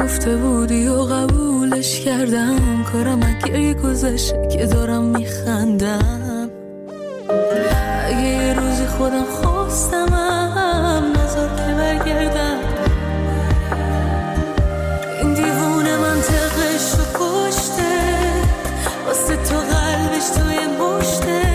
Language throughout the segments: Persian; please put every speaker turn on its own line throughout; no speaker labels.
گفته بودی و قبولش کردم، کارم اگه گذشته که دارم میخندم. اگه یه روزی خودم خواستمم نذار که برگردم. این دیوونه منطقش رو کشته، واسه تو قلبش توی مشته.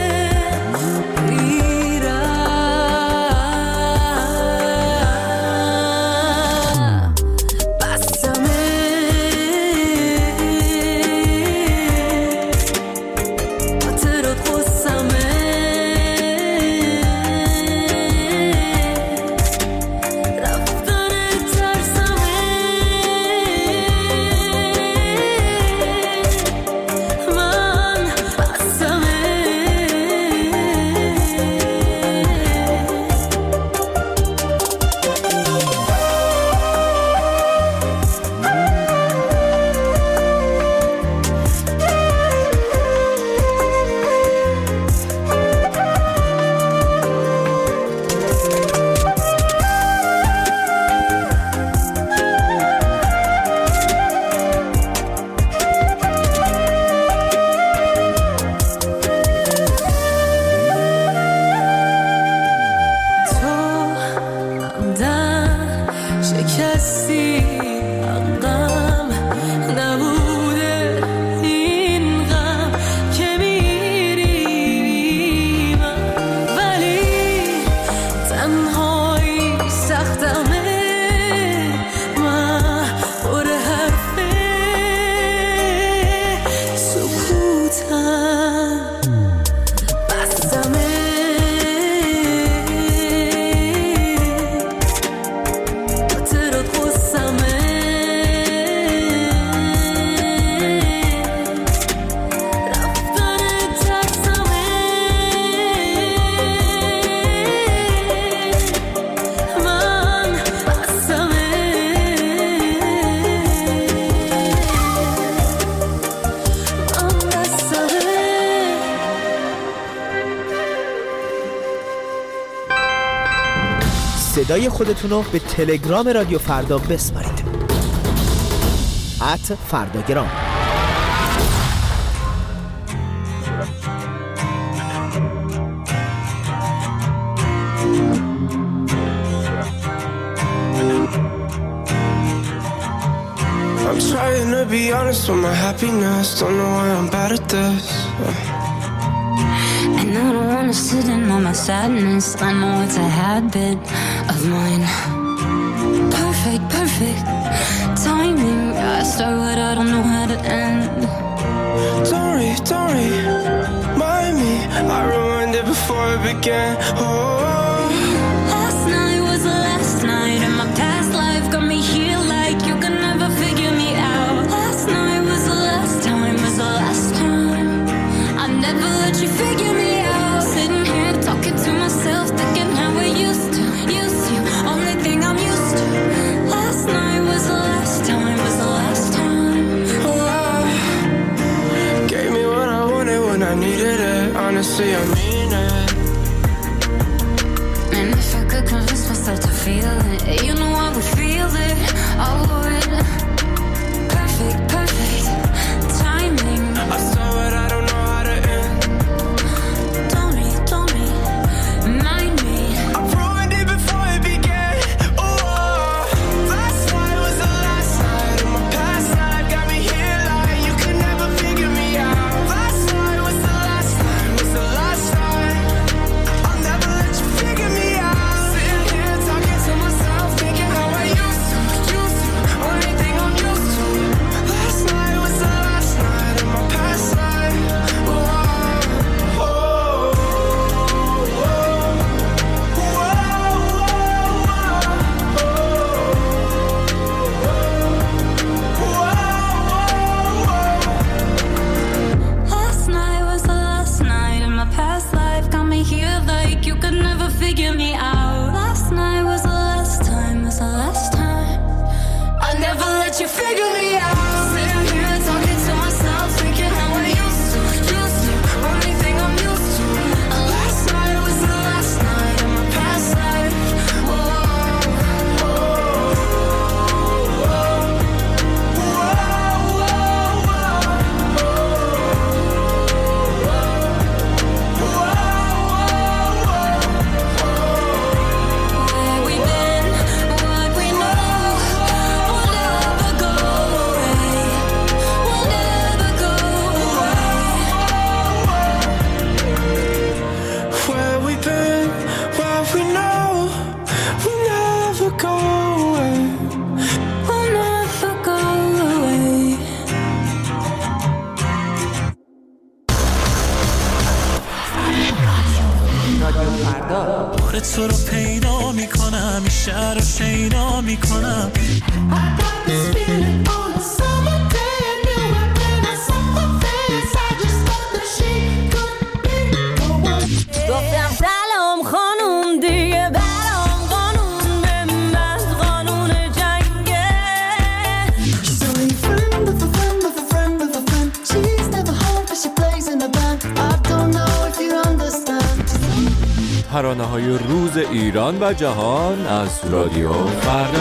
صدای خودتون رو به تلگرام رادیو فردا بسپارید. @فرداگرام.
I'm trying to be honest with my happiness. Don't know why I'm bad at this.
And I don't wanna sit in on my sadness. I know it's a habit of mine. Perfect timing. I start what I don't know how to end.
Don't remind me. I ruined it before it began.
Last night was the last night, and my past life got me here like you can never figure me out. Last night was the last time, was the last time. I never let you figure me out. Sitting here talking to myself, thinking how we used to. Only thing I'm used to. Last night was the last time, was the last time.
Gave me what I wanted when I needed it. Honestly, I mean it.
And if I could convince myself to feel it, you know I would feel it. I would. Perfect timing.
I saw it, I don't know how to end.
Don't remind me.
I ruined it before it began. Last night was the last night, and my past life got me here like you could never figure me out. Last night was the last time, was the last time. I'll never let you figure me out. Sitting here talking to myself, thinking how I used to. Only
فردا.
بار تو رو پیدا میکنم، این شهر رو شیدا میکنم.
گفتم سلام خانوم دیگه برام قانون بمند، قانون جنگه.
She's only friend of a friend of a friend of a friend. She's never home but she plays in a band. I don't know if you understand.
ترانه‌های روز ایران و جهان از رادیو فردا.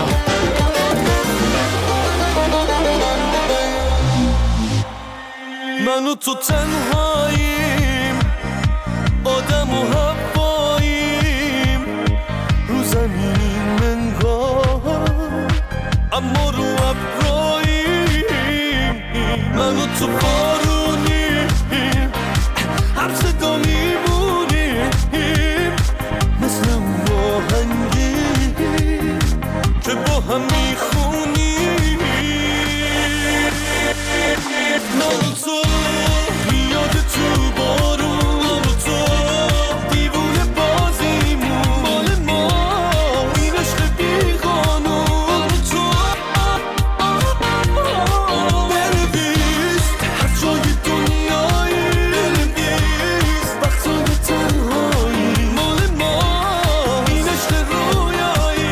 من و تو تنهاییم، آدم و هواییم، رو زمینیم انگار اما رو ابراییم. من و تو بارونیم، هر صدا میمونیم، مثل اون آهنگی که با هم میخونیم. من و تو میاد تو بارون، من و تو دیوونه بازیمون، مال ما این عشق بی قانون. من و تو بنویس هر جای دنیایی، بنویس وقتا به تنهایی، مال ما این عشق رویایی.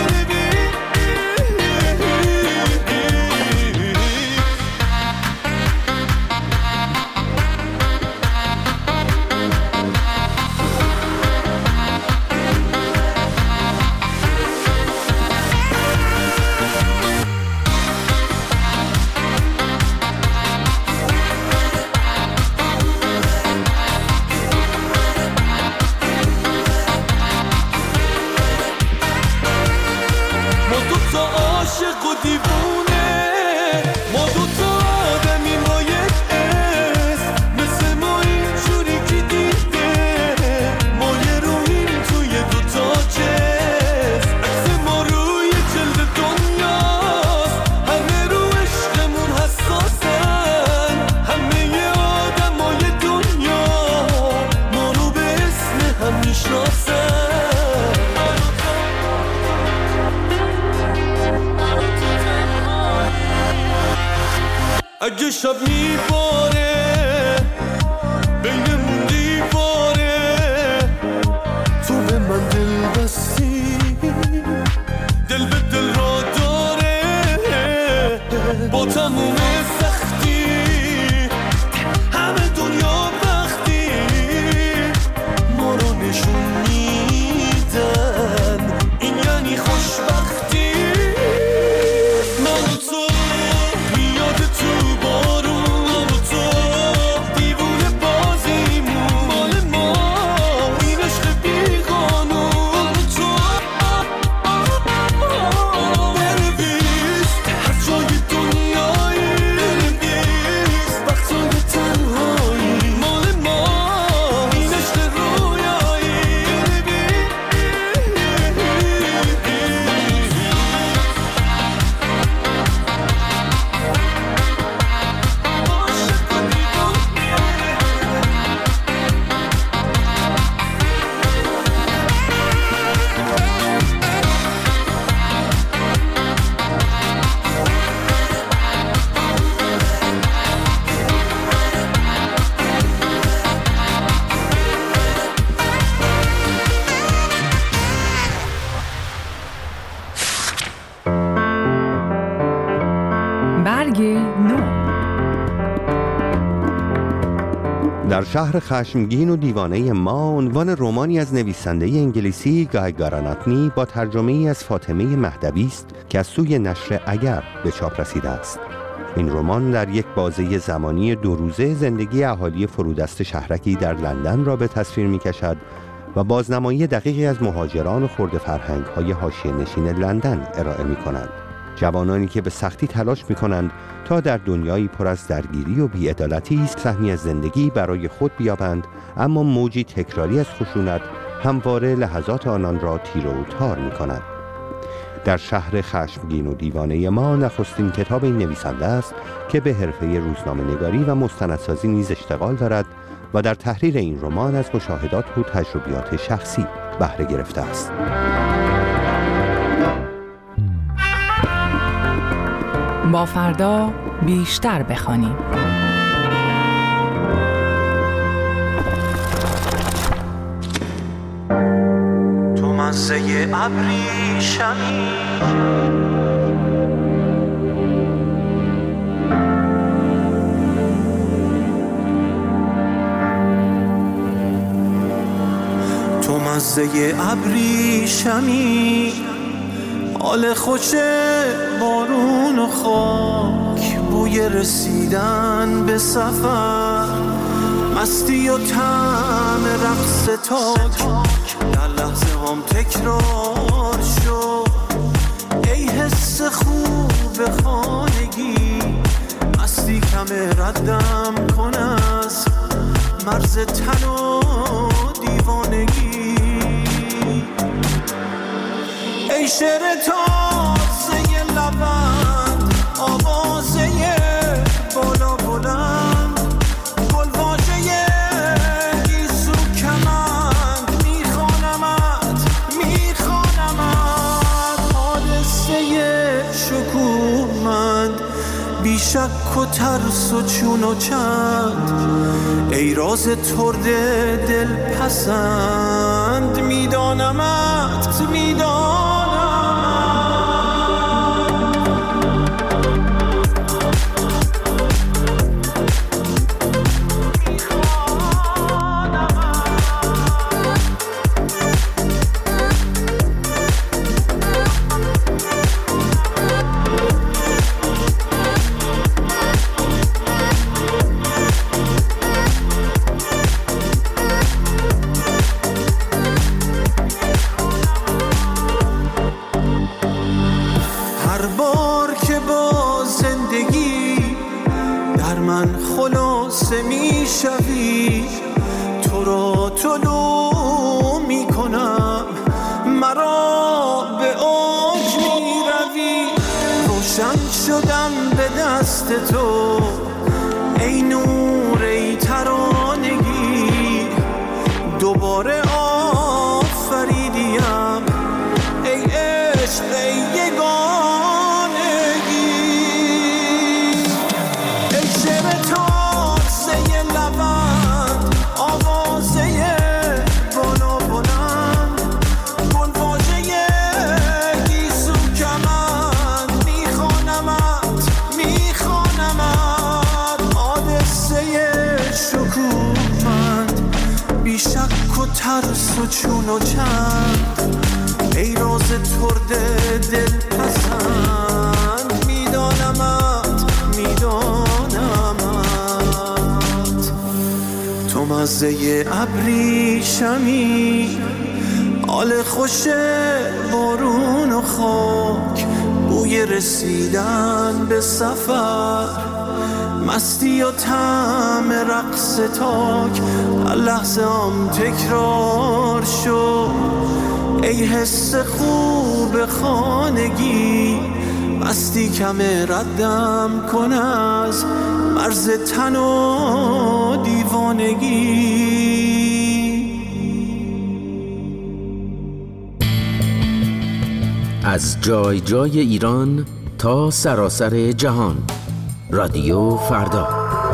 ما دوتا عاشق و دیوونه، ما دوتا آدمیم با یک اسم، مثل ما اینجوری که دیده ما یه روحیم توی دوتا جسم. عکس ما روی جلد دنیاست، همه رو عشقمون حساسن، همه آدمای دنیا ما رو به اسم هم میشناسن. اگه شب میباره بینمون دیواره، تو به من دل بستی، دل به دل را داره، با تموم سختی همه دنیا وقتی ما رو نشون میدن، این یعنی خوشبختی. من و تو میاد تو بارون، من و تو دیوونه بازیمون، مال ما این عشق بی قانون. من و تو بنویس هر جای دنیایی، بنویس وقتا به تنهایی، مال ما این عشق رویایی.
برگ نو.
در شهر خشمگین و دیوانه ما عنوان رمانی از نویسنده انگلیسی گای گاراناتنی با ترجمه ای از فاطمه مهدوی است که از سوی نشر اگر به چاپ رسیده است. این رمان در یک بازه زمانی 2 روزه زندگی اهالی فرودست شهرکی در لندن را به تصویر می‌کشد و بازنمایی دقیقی از مهاجران و خرده فرهنگ‌های حاشیه‌نشین لندن ارائه می‌کند. جوانانی که به سختی تلاش می‌کنند تا در دنیایی پر از درگیری و بی‌عدالتی سهمی از زندگی برای خود بیابند، اما موجی تکراری از خشونت همواره لحظات آنان را تیره و تار می‌کند. در شهر خشمگین و دیوانه ما نخستین کتاب این نویسنده است که به حرفه روزنامه‌نگاری و مستندسازی نیز اشتغال دارد و در تحریر این رمان از مشاهدات و تجربیات شخصی بهره گرفته است.
با فردا بیشتر بخوانیم.
تو مزه ابریشمی تو مزه ابریشمی حال خوش بارون و خاک بوی رسیدن به سفر مستی و طعم رقص تاک در لحظه هم تکرار شد ای حس خوب خانگی مستی کم ردم کن از مرز تن و دیوانگی ای شعر تازه لبند آوازه بالا بلند گلواژه گیسو کمند میخوانمت حادثه شکوهمند بی شک و ترس و چون و چند ای راز ترد دل پسند میدانمت میشوی تو را طلوع میکنم مرا به اوج میروی روشن شدم به دست تو ای نور ای ترانگی دوباره آفریدیم ای عشق ای یگانگی ای شعر تازه لبند آوازه بالا بلند گلواژه گیسو کمند میخوانمت حادثه شکوهمند بی شک و ترس و چون و چند ای راز ترد دل پسند میدانمت تو مزه ابریشمی حال خوش بارون و خاک بوی رسیدن به سفر مستی و طعم رقص تاک هر لحظه هم تکرار شد ای حس خوب خانگی مستی کم ردم کن از مرز تن و دیوانگی
از جای جای ایران تا سراسر جهان رادیو فردا.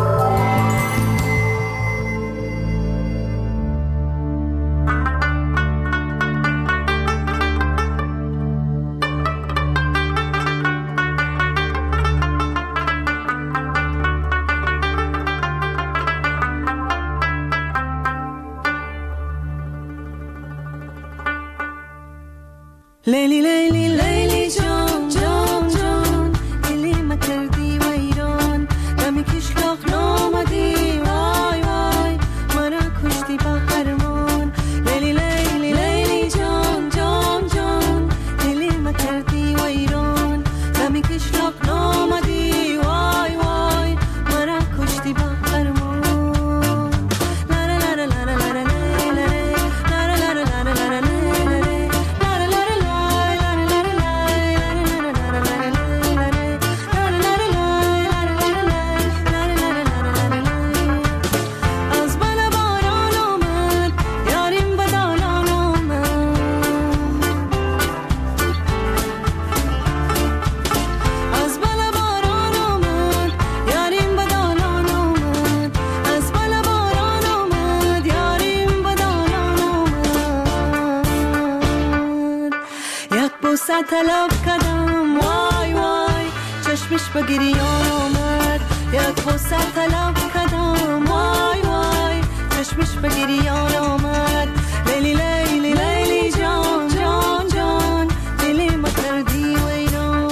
لیلی لیلی لیلی جان جان جان دلی ما کردی ویران دمی کشلاق نامدی وای وای مرا کشتی با هرمان لیلی لیلی لیلی جان جان جان دلی ما کردی ویران دمی کشلاق نامدی وای وای مرا کشتی با هرمان لا لا لا لا لا لا لا لا لا لا لا لا لا لا لا طلب کردم وای وای چشمش به گریان آمد یک وسعت طلب کردم وای وای چشمش به گریان آمد لیلی لیلی لیلی جان جان جان دلی ما کردی ویران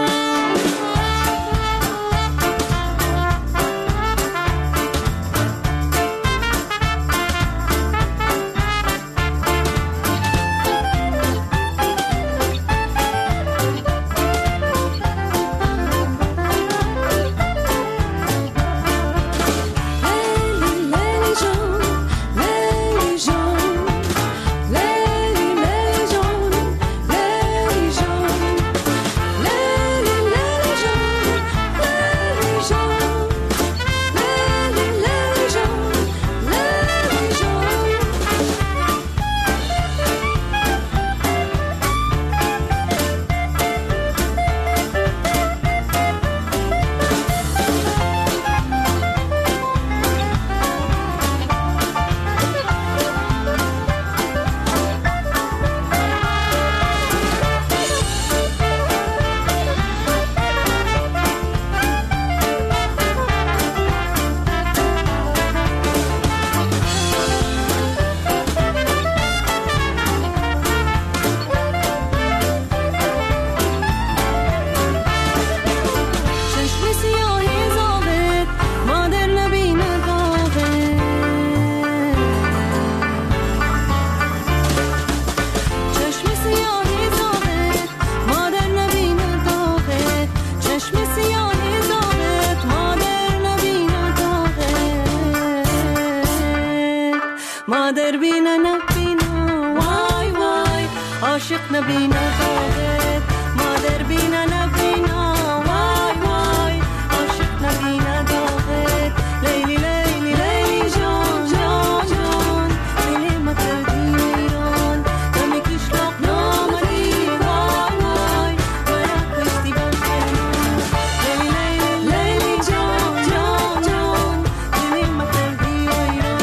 مادر بینا نبینا وای وای عاشق نبینا داغت مادر بینا نبینا وای وای عاشق نبینا داغت لیلی لیلی لیلی جان جان جان دلی ما کردی ویران دمی کشلاق نامدی وای وای برا کشتی بخیران لیلی لیلی لیلی جان جان جان دلی ما کردی ویران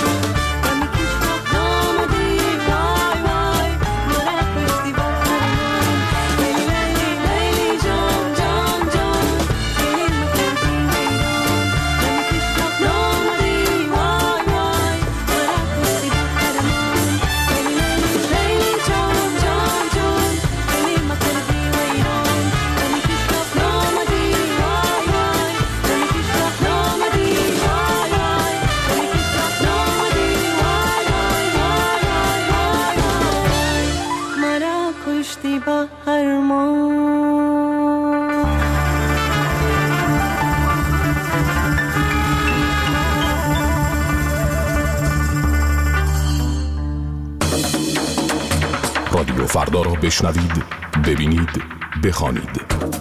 رادیو فردا را بشنوید، ببینید، بخوانید.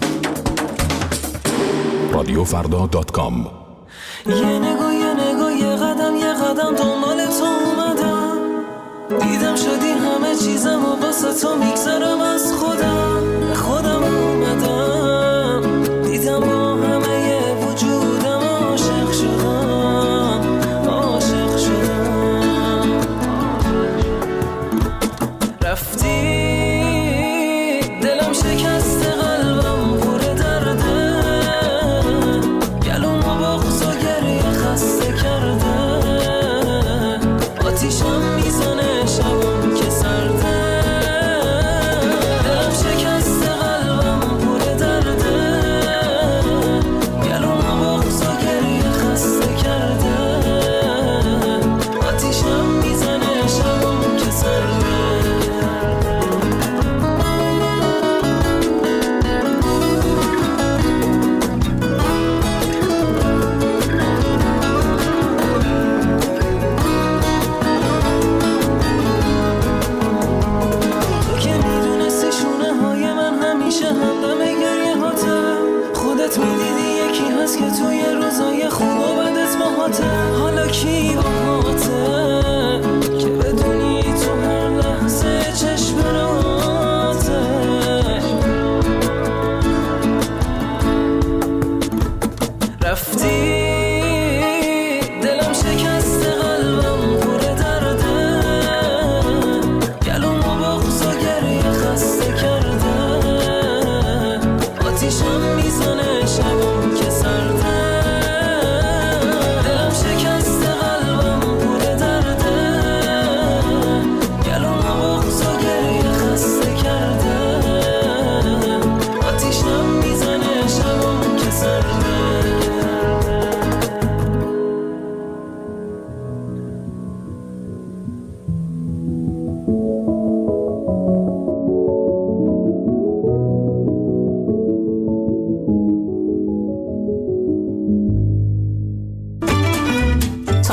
radiofrda.com.
یه نگاه یه قدم دنبال تو اومدم، دیدم شدی همه چیزم و واسه تو میگذرم از خودم اومدم، دیدم با همه وجودم عاشق شدم رفتی دلم شکسته قلبم پر درده، گلوم و بغض و گریه خسته کرده، آتیشم میزنه شبم که سرده، دلم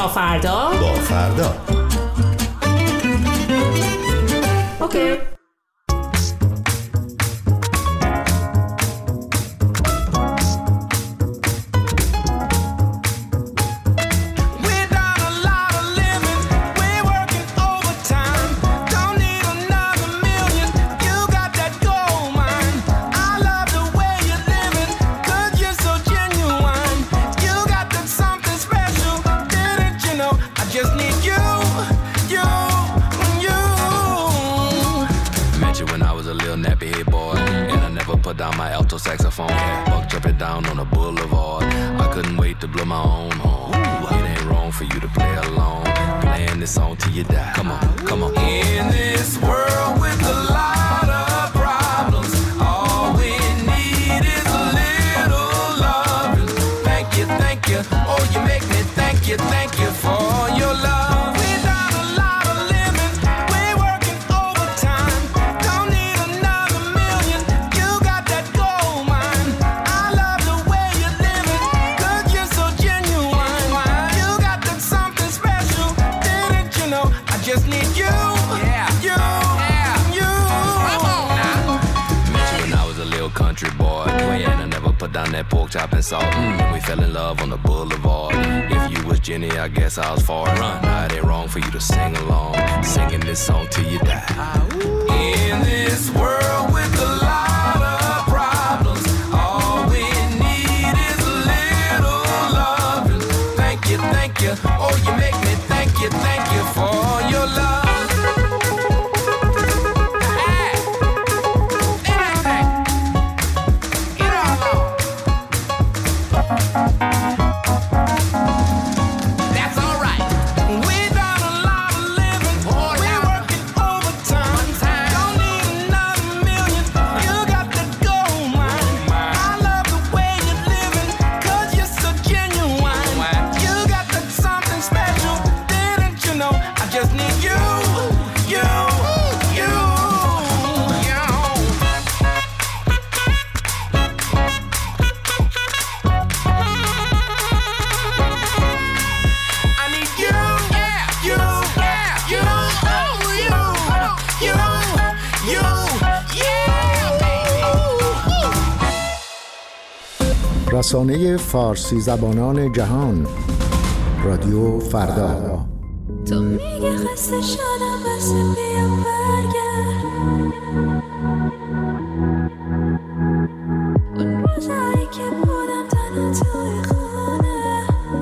تا فردا
با فردا.
اوکی.
Put down my alto saxophone, buck jumping down on the boulevard. I couldn't wait to blow my own horn. It ain't wrong for you to play along, playing this song till you die. Come on, come on. In this world with a lot of problems, all we need is a little love. Thank you, thank you. Oh, you make me thank you for your love. Down that pork chop and salt, and we fell in love on the boulevard. If you was Jenny, I guess I was Forrest. Now it ain't wrong for you to sing along, singing this song till you die. In this world with a lot of problems, all we need is a little love. Thank you, oh you make me thank you for your love.
رسانه فارسی زبانان جهان رادیو فردا.
تو میگه خسته شدم بس بیا برگرد، اون روزایی که بودم تنها توی خانه،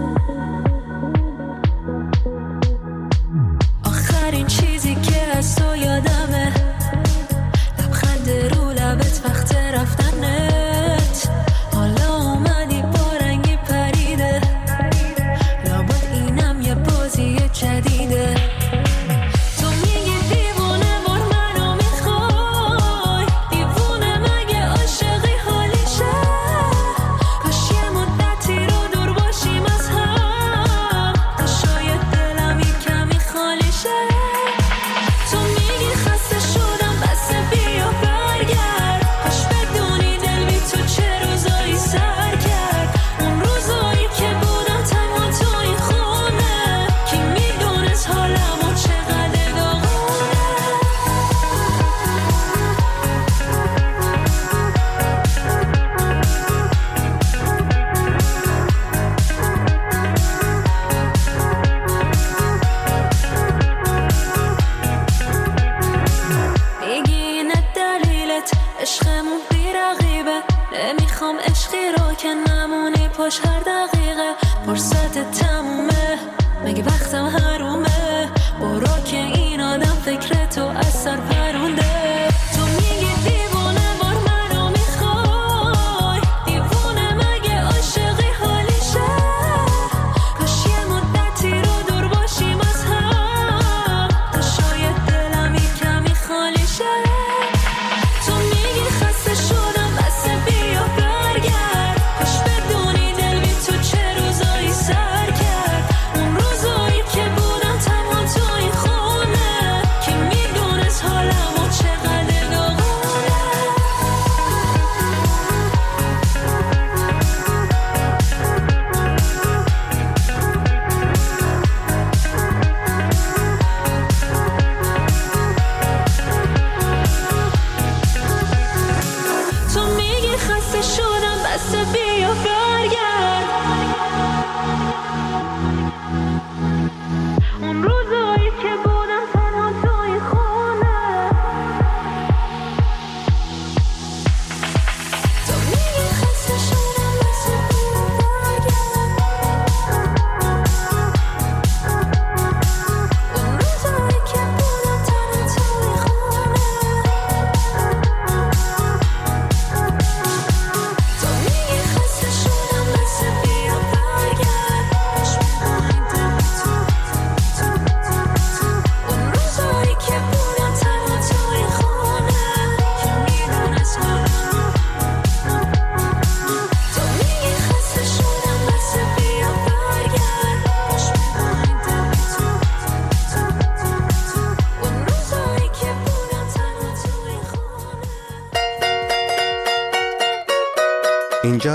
آخرین چیزی که از تو یادمه لبخند رو لبت وقت رفتنت. حالا اومدی با رنگی پریده، لابد اینم یه بازی جدیده. تو میگی دیوونه بار منو میخوای، دیوونه مگه عاشقی حالیشه؟ کاش یه مدتی رو دور باشیم از هم، تا شاید دلم یه کمی خالی شه. تو میگی خسته شدم بس بیا برگرد، کاش بدونی دل بی تو چه روزایی سر کرد. اون روزایی که بودم تنها تو این خونه، کی میدونست حالمو چقدر داغونه. میگی اینه دلیلت عشقمون بی رقیبه، نمیخوام عشقی رو که نمونی پاش هر دقیقه. فرصت تمومه مگه وقتم حرومه، برو که این آدم فکر تو از سر پرونده. تو میگی دیوونه بار منو میخوای، دیوونه مگه عاشقی حالیشه؟ کاش یه مدتی رو دور باشیم از هم، تا شاید دلم یه کمی خالی شه. تو میگی خسته شدم بس بیا برگرد، کاش بدونی دل بی تو چه روزایی سر کرد. اون روزایی که بود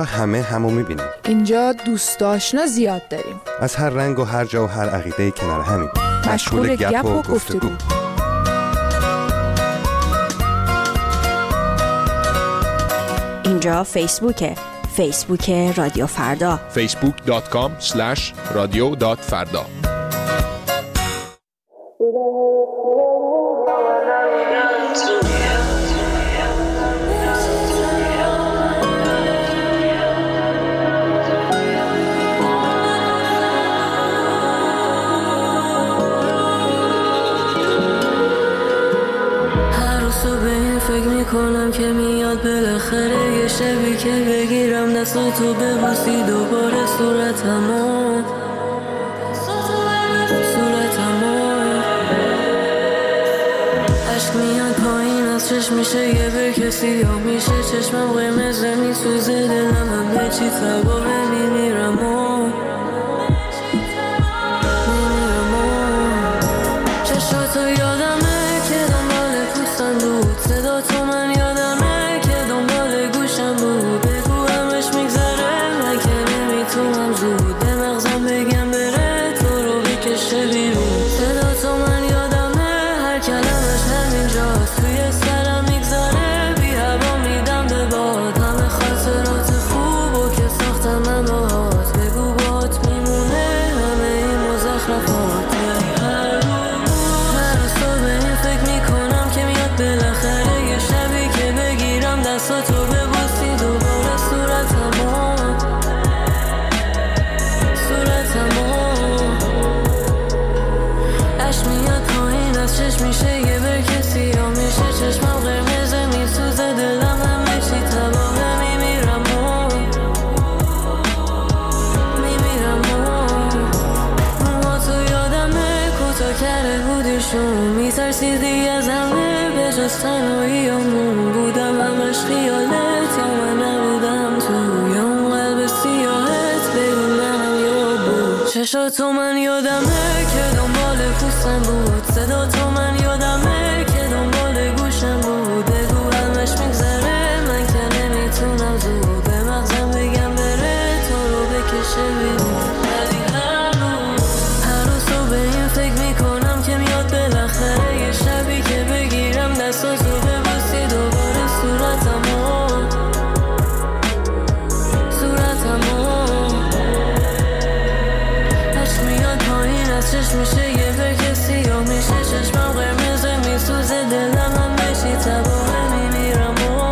همه همو میبینیم.
اینجا دوست آشنا زیاد داریم.
از هر رنگ و هر جا و هر عقیده کنار همین.
مشغول گپ و گفتگو.
اینجا فیسبوکه. فیسبوک رادیو فردا.
facebook.com/radio.farda.
کنم که میاد بالاخره یه شبی که بگیرم دستاتو ببوسی دوباره صورتمو عشق میاد پایین از چشم میشه یه بر کسی یا میشه چشمم قرمزه میسوزه دلم همه چی تباهه میمیرم چشاتو یادمه که دنبال پوستم بود صدا تو من یادمه که دنبال گوشم بود بگو همش میگذره من که نمیتونم زود به مغزم بگم بره تو رو بکشه بیرون صدا تو من یادمه هر کلمش همینجاست توی سرم میگذره بی هوا میدم به باد همه خاطرات خوب و که ساختم من باهات بگو بات میمونه همه این مزخرفات بالاخره یه شبی که بگیرم دستاتو ببوسی دوباره صورتمو عشق میاد پایین از چشم میشه یه بر کسی یا میشه چشمم قرمزه میسوزه دلم همه چی تباهه میمیرم موها تو یادمه کوتا کرده بودیشون میترسیدی از همه جز تنهاییامون بودم همش خیالت یا من نبودم تو یا اون قلب سیاهت بگو منم یا بود چشاتو من یادمه که دنبال پوستم بود صدا تو من یادمه که دنبال گوشم بود بگو همش میگذره من که نمیتونم زود به مغزم بگم بره تو رو بکشه بیرون هر روز تو به این فکر میکنم که میاد بالاخره یه شبی که بگیرم دستاتو ببوسی دوباره صورتمو عشق میاد پایین از چشم میشه یه بر کسی یا میشه چشمم قرمزه میسوزه دلم همه چی تباهه میمیرم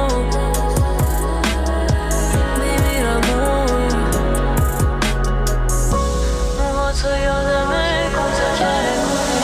موها تو یادمه کوتا کرده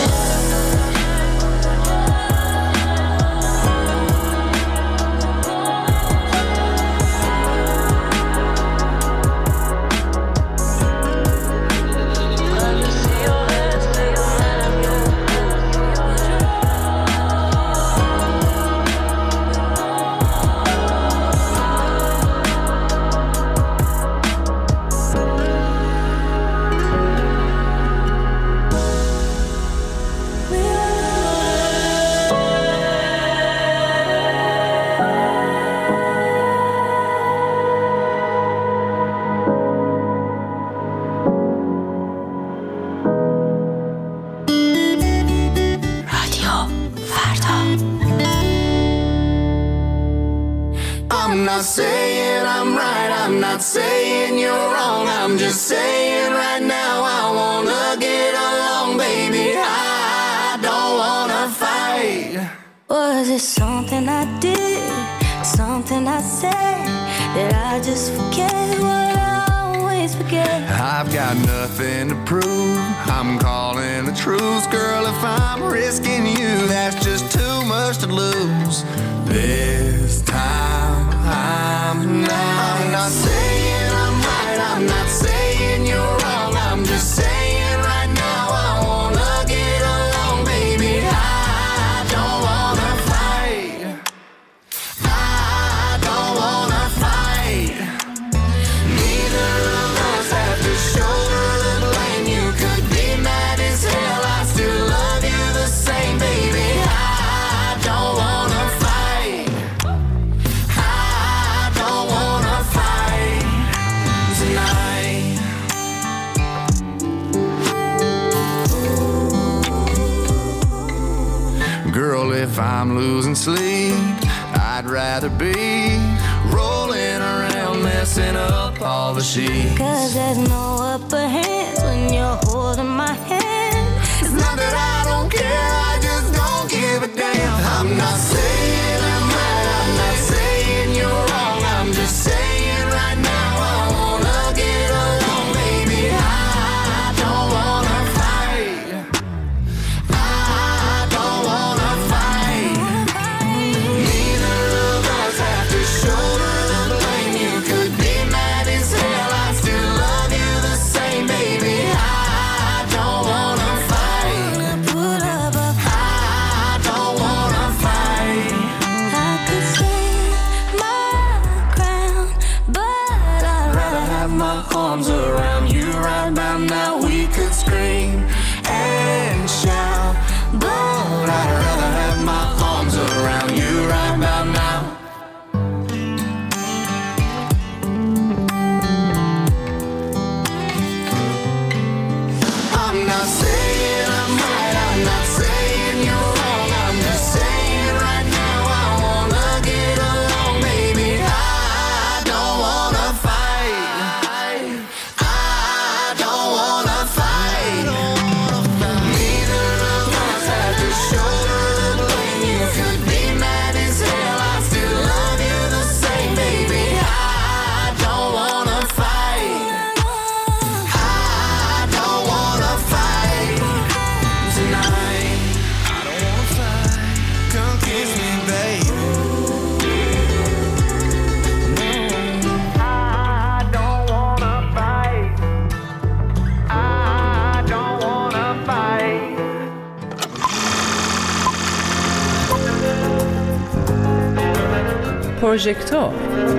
I'm not saying I'm right, I'm not saying you're wrong. I'm just saying right now I wanna get along, baby. I don't wanna fight.
Was it something I did, something I said, that I just forget what I always forget?
I've got nothing to prove, I'm calling the truth. Girl, if I'm risking you, that's just too much to lose. This time I'm not saying I'm right, I'm not saying you're wrong. I'm just saying right now I wanna get along, baby. I don't wanna fight. I don't wanna fight. Neither of us have to shoulder the blame. You could be mad as hell, I still love you the same, baby. I don't wanna fight. I don't wanna fight. if I'm losing sleep, I'd rather be rolling around, messing up all the sheets.
'Cause there's no upper hands when you're holding my hand.
It's not that I don't care, I just don't give a damn. I'm not saying I'm right, I'm not saying you're wrong, I'm just saying right now I wanna get along, baby. I don't wanna fight. I don't wanna fight. Neither of us have to shoulder the blame. You could be mad as hell, I still love you the same, baby. I don't wanna fight.
Put up a
I don't wanna fight.
I could stand my ground, but I'd rather
Have my arms around you right about now. We could scream and shout, but I'd rather have my arms around you right about now. I'm not saying I'm right, I'm not saying you're wrong, I'm just saying right now I wanna get along, baby. I don't wanna fight. I don't wanna fight. Neither of us have to shoulder the blame. You could be mad as hell, I still love you the same, baby. I don't wanna fight. I don't wanna fight tonight. I don't wanna fight. Come kiss me, baby. I don't wanna fight. I don't wanna fight.
پروژکتور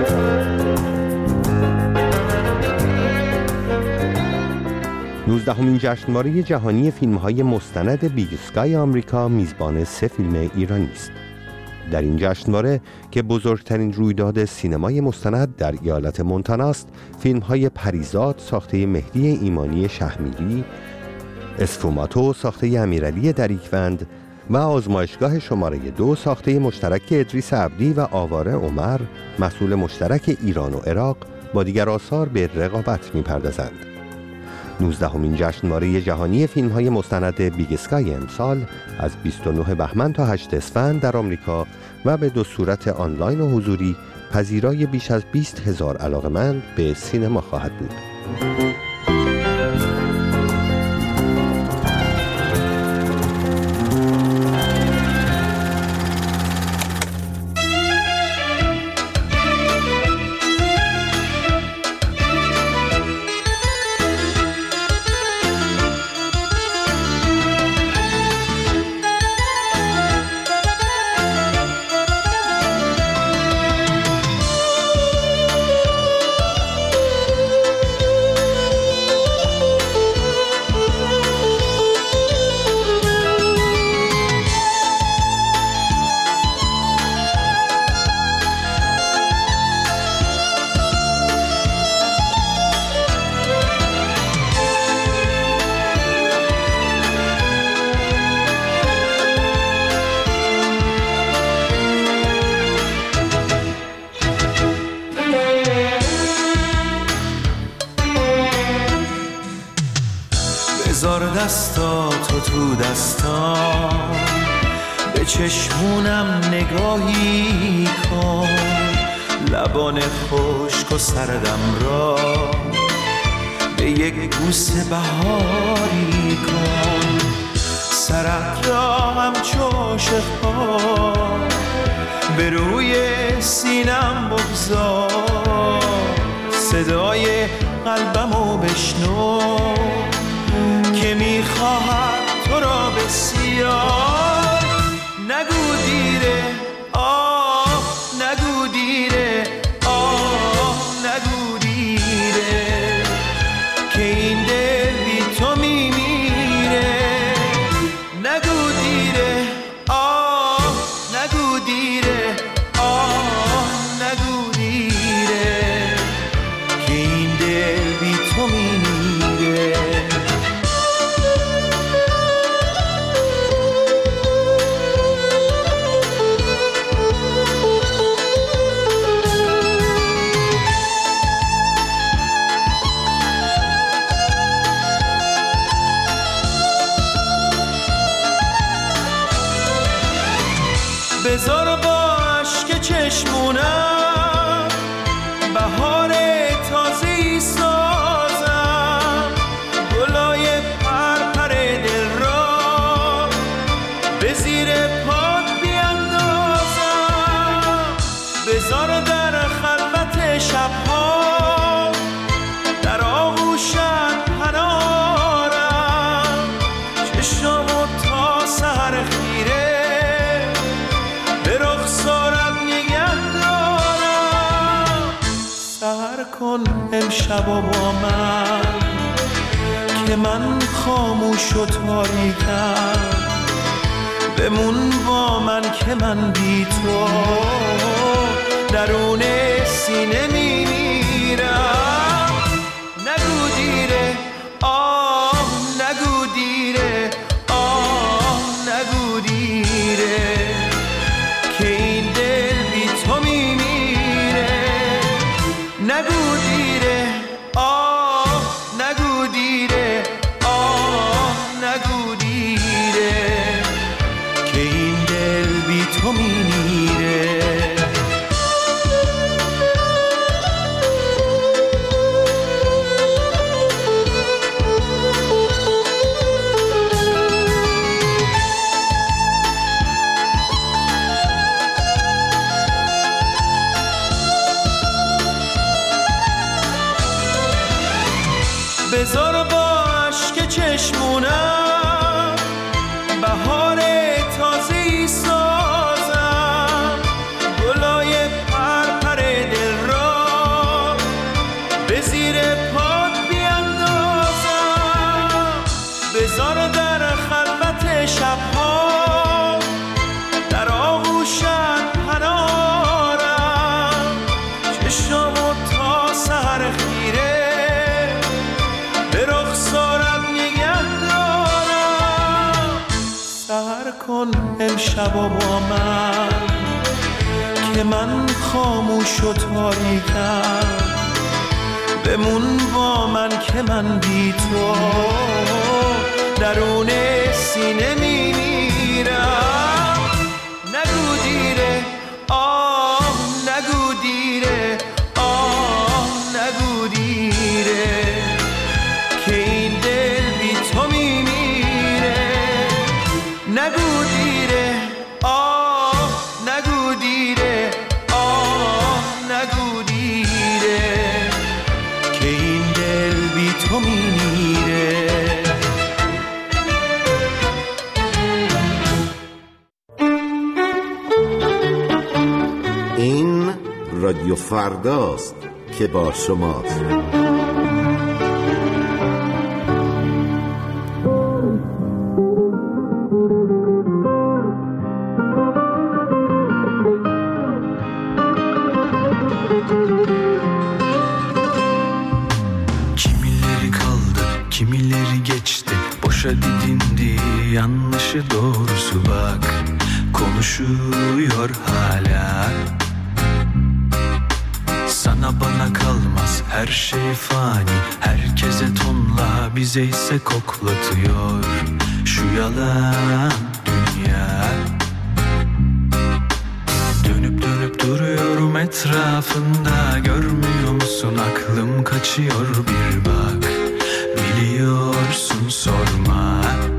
19مین جشنواره جهانی فیلم‌های مستند بیگ اسکای آمریکا میزبان 3 فیلم ایرانی است. در این جشنواره که بزرگترین رویداد سینمای مستند در ایالت مونتانا است، فیلم‌های پریزاد ساخته مهدی ایمانی شهمیری، اسفوماتو ساخته امیرعلی دریکوند و آزمایشگاه شماره 2 ساخته مشترک ادریس عبدی و آواره عمر محصول مشترک ایران و عراق با دیگر آثار به رقابت می‌پردازند. 19مین جشنواره جهانی فیلم‌های مستند بیگ اسکای امسال از 29 بهمن تا 8 اسفند در آمریکا و به 2 صورت آنلاین و حضوری پذیرای بیش از 20,000 علاقه‌مند به سینما خواهد بود.
بذار دستاتو تو دستام، به چشمونم نگاهی کن، لبان خشک و سردم را به یک بوس بهاری کن، سرت را همچو عاشق‌ها به روی سینم بگذار، صدای قلبمو بشنو که میخواهد تو را بسیار. نگو دیره آه، نگو دیره آه، نگو دیره که این دل بی تو میمیره. نگو دیره آه، نگو دیره آه، نگو دیره که این دل بی تو میمیره. بذار با عشق چشمونم بهار تازه‌ای سازم، گلای پرپر دل را به زیر پات بیندازم. بذار در خلوت شبها در آغوشت پنارم، چشمو تا سحر خیره به رخسارت نگه دارم. سحر کن امشب و با من که من خاموش و تاریکم، بمون با من که من بی تو درون سینه میمیرم. نگو دیره آه، نگو دیره آه، نگو دیره که این دل بی تو میمیره. نگو دیره آه، نگو دیره آه، نگو دیره که این دل بی تو میمیره. بذار با عشق چشمونم بهار تازه‌ای سازم، گلای پرپر دل را به زیر پات بیندازم. بذار در خلوت شبها در آغوشت پنارم، چشمو تا سحر خیره به رخسارت نگه دارم. سحر کن امشب و با من که من خاموش و تاریکم، بمون با من که من بی تو درون سینه میمیرم. نگو دیره آه، نگو دیره آه، نگو دیره که این دل بی تو میمیره. نگو دیره آه، نگو دیره آه، نگو دیره که این دل بی تو میمیره.
این رادیو فرداست که با شماست.
Kimileri kaldı, kimileri geçti. Boşa didindi, yanlışı doğrusu bak. Konuşuyor hala. Sana bana kalmaz her şey fani. Herkese tonla, bize ise koklatıyor şu yalan dünya. Dönüp dönüp duruyorum etrafında. Görmüyor musun aklım kaçıyor, bir bak. Biliyorsun sorma.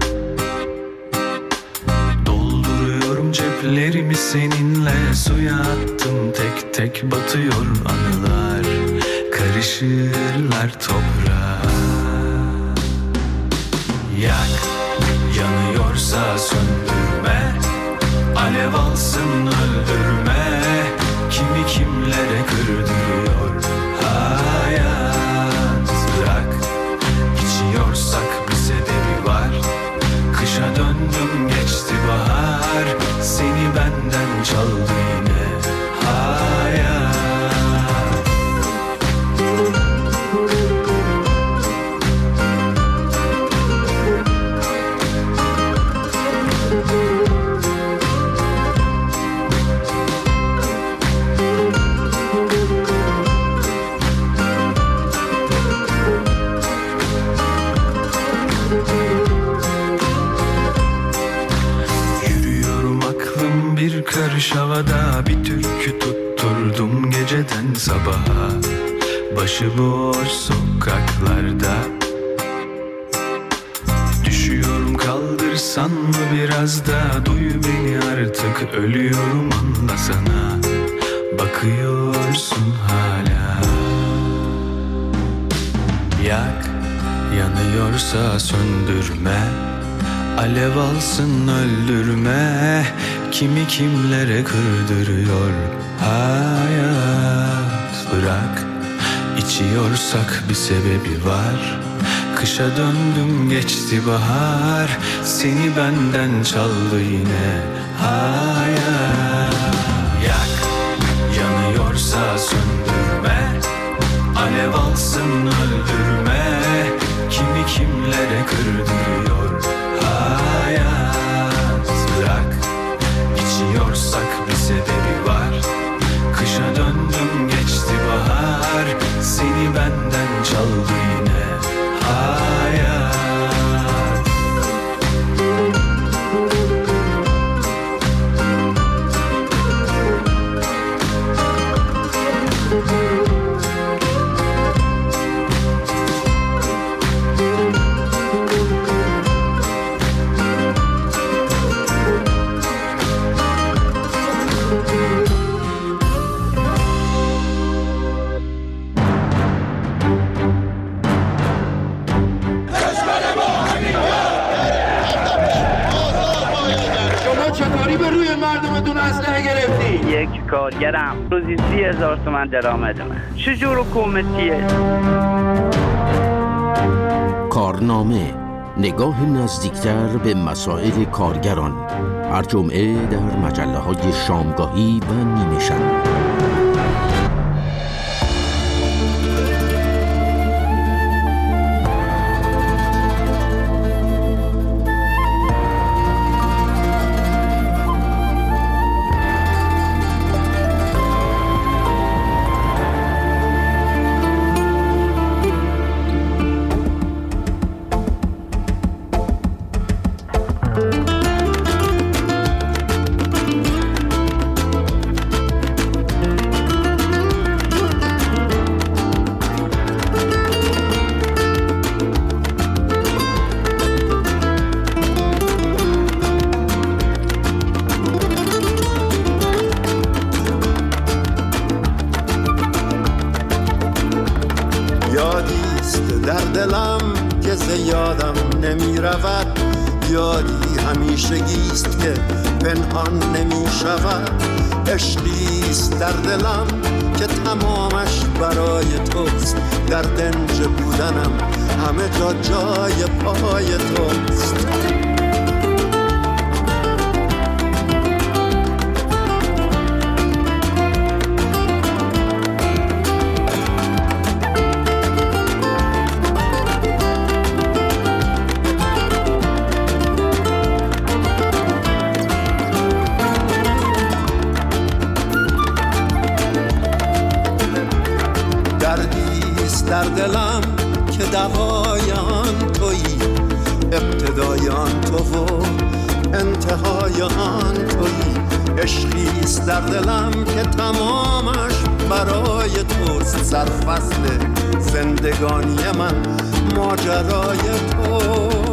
Dolduruyorum ceplerimi seninle. Suya attım tek tek batıyor anılar. Karışırlar toprağa. Yak, yanıyorsa söndürme. Alev alsın öldürme. Kimi kimlere kırdırıyor hayat. Bırak, içiyorsak bir sebebi var. Kışa döndüm geçti bahar. Seni benden çaldı yine hayat. Varşava'da bir türkü tutturdum geceden sabaha. Başıboş sokaklarda düşüyorum, kaldırsan mı biraz da? Duy beni artık, ölüyorum, anlasana. Bakıyorsun hala. Yak, yanıyorsa söndürme. Alev alsın öldürme. Kimi kimlere kırdırıyor hayat. Bırak, içiyorsak bir sebebi var. Kışa döndüm, geçti bahar. Seni benden çaldı yine hayat. Yak, yanıyorsa söndürme. Alev alsın öldürme. Kimi kimlere kırdırıyor hayat. Bırak, içiyorsak bir sebebi var. Kışa döndüm, geçti bahar. Seni benden çaldı yine hayat.
یک کارگرم روزی 30,000 تومان درآمدمه. چجور حکومتیه؟
کارنامه، نگاه نزدیکتر به مسائل کارگران. هر جمعه در مجله‌های شامگاهی و نیمه شب.
یادیست در دلم که زیادم نمی رود، یادی همیشگیست که پنهان نمی شود. عشقیست در دلم که تمامش برای توست، در دنج بودنم همه جا جای پای توست. در دلم که دوای آن تویی، ابتدای آن تو و انتهای آن تویی. عشقیست در دلم که تمامش برای توست، سرفصل زندگانی من ماجرای توست.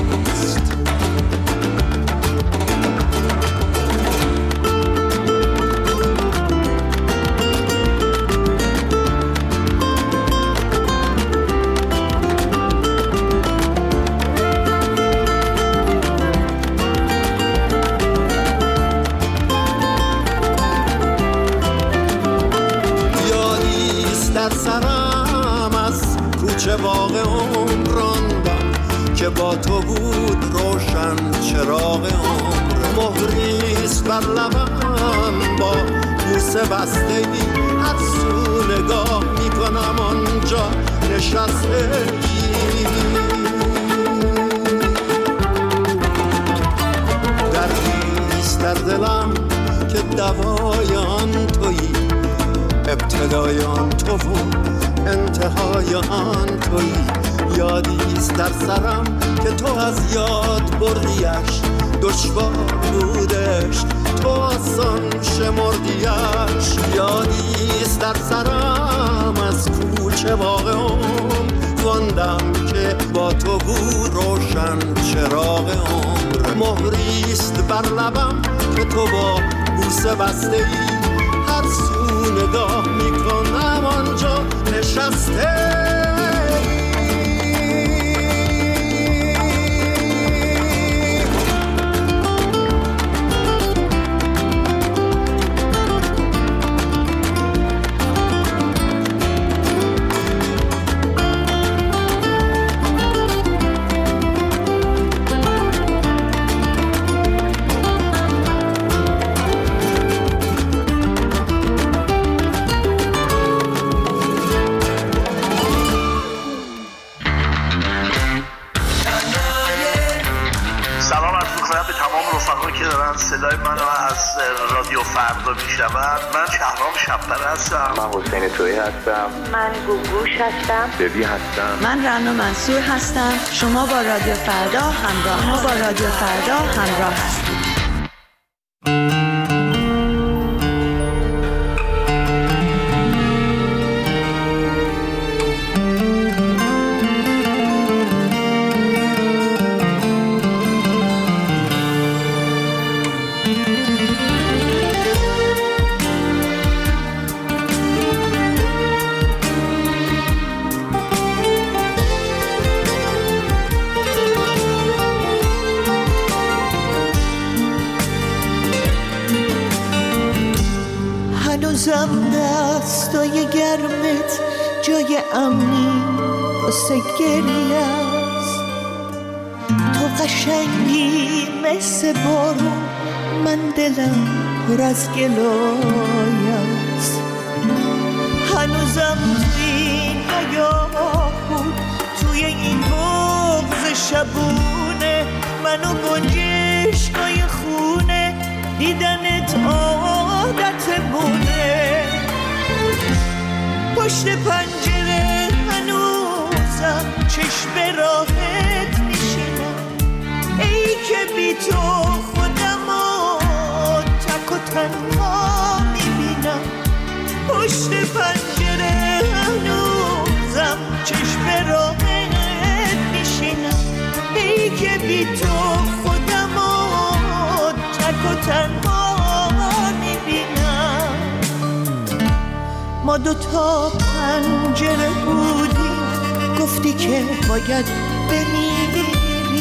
در سرم از کوچه باغ عمر راندم که با تو بود روشن چراغ عمر. مهریست بر لبم با بوسه بستگی، هر سو نگاه میکنم آنجا نشستگی. دردیست در دلم که دوای آن تویی، ابتدای آن تو و انتهای آن تویی. یادیست در سرم که تو از یاد بردیش، دشوار بودش تو آسان شمردیش. یادیست در سرم از کوچه باغم واندم که با تو بود روشن چراغ عمر. مهریست بر لبم که تو با بوسه بسته ای، هر سو نگاه میکنم آنجا نشسته.
صدای منو از رادیو فردا میشنوند. من شهرام شب‌پره هستم.
من حسین تویی هستم.
من گوگوش هستم.
ببی هستم.
من رنا منصور هستم. شما با رادیو فردا همراه هستید.
هنوزم دستای گرمت جای امنی واسه گریه است. تو قشنگی مثل بارون، من دلم پر از گلای است. هنوزم توی این حیاه بود، توی این بغض شبونه، منو گنجشکای خونه دیدنت عادتمونه. پشت پنجره هنوزم چشم راحت میشینم، ای که بی تو خودمو تک و تنها میبینم. پشت پنجره هنوزم چشم راحت میشینم، ای که بی تو خودمو تک و تنها میبینم. ما دوتا پنجره بودیم، گفتی که باید بمیری.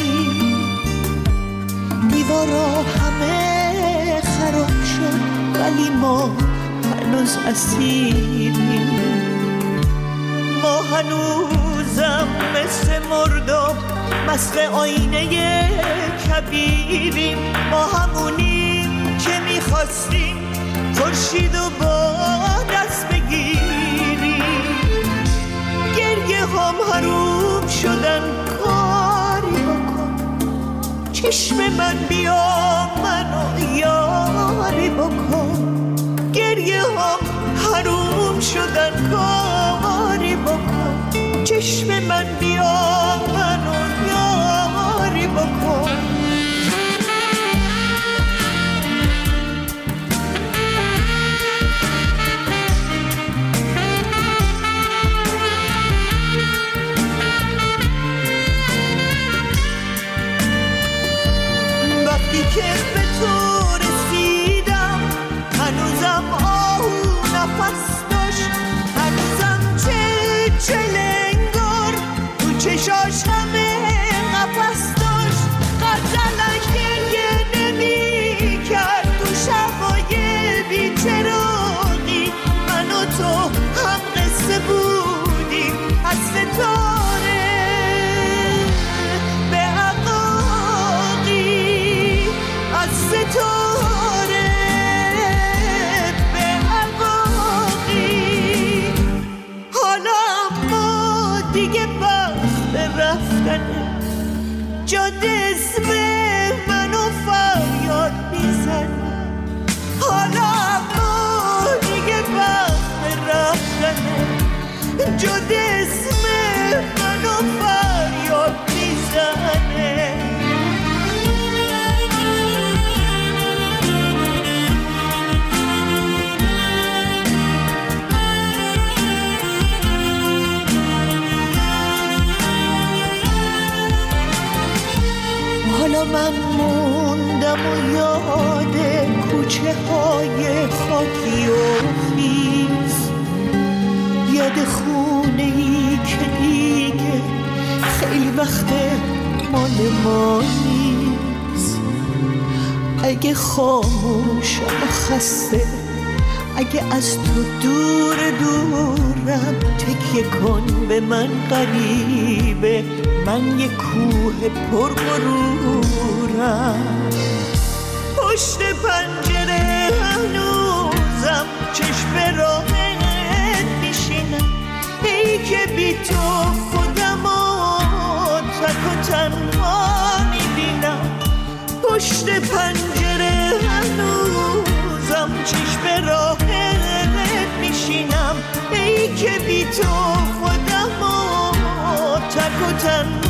دیوارا همه خراب شد ولی ما هنوز اسیریم. ما هنوزم مثل مرداب مست آینه کبیریم. ما همونیم که میخواستیم خورشیدو با دست بگیریم. گریه هم حروم شدن، کاری بکن چشم من بیا منو یاری بکن. گریه هم حروم شدن، کاری بکن چشم من بیا منو یاری بکن. وقتی که به تو رسیدم هنوزم آهو نفس داشت، هنوزم چلنگار تو چشاش همه نفس داشت. غزلش گریه نمی کرد تو شبای بی‌چراغی. من و تو هم قصه بودیم از ستاره به عقاقی، از ستاره به عقاقی. حالا ما دیگه وقت رفتنه، جاده اسم منو فریاد میزنه. حالا ما دیگه وقت رفتنه، جاده اسم منو فریاد میزنه.
کوچه های خاکی و خیز، یاد خونه ای که دیگه خیلی وقت مال ما نیست. اگه خاموشم و خسته، اگه از تو دور دورم، تکیه کن به من غریبه، من یه کوه پرغرورم. پشت پنجره هنوزم چشم راهت میشینم، ای که بی تو خودمو تک و تنها میبینم. پشت پنجره هنوزم چشم راهت میشینم، ای که بی تو خودمو تک و تنها